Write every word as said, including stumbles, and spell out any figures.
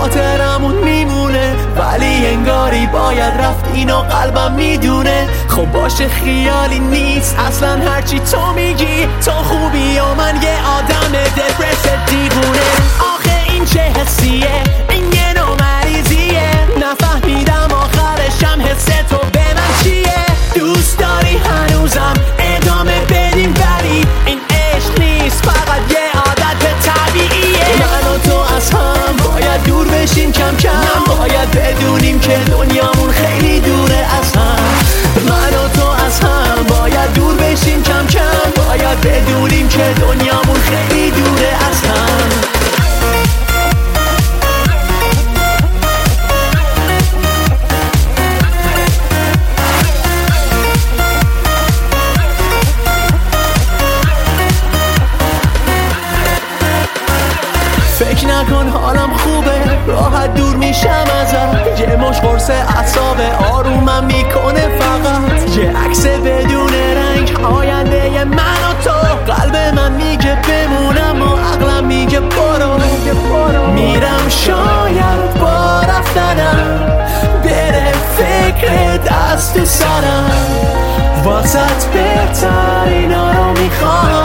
خاطرمون میمونه، ولی انگاری باید رفت اینو قلبم میدونه. خب باشه خیالی نیست اصلا هرچی تو میگی، تو خوبی و من یه آدم دپرس دیوونه. آخه این چه حسیه، این یه نوع مریضیه، نفهمیدم آخرشم حس تو به من چیه. دوست داری هنوزم ادامه بدیم، ولی این عشق نیست فقط یه عادت طبیعیه. من و تو از هم باید دور بشیم کم کم، باید بدونیم که دنیامون خیلی دوره از هم. من و تو از هم باید دور بشیم کم کم، باید بدونیم که دنیامون خیلی دوره از هم. فکر نکن حالم خوبه، راحت دور میشم ازت. یه مش قرص اعصاب آرومم میکنه، فقط یه عکس بدون رنگ آینده من و تو. قلب من میگه بمونم و عقلم میگه برو. میرم شاید با رفتنم بره فکر دست تو سرم، واسط بهتر اینا رو میخوام.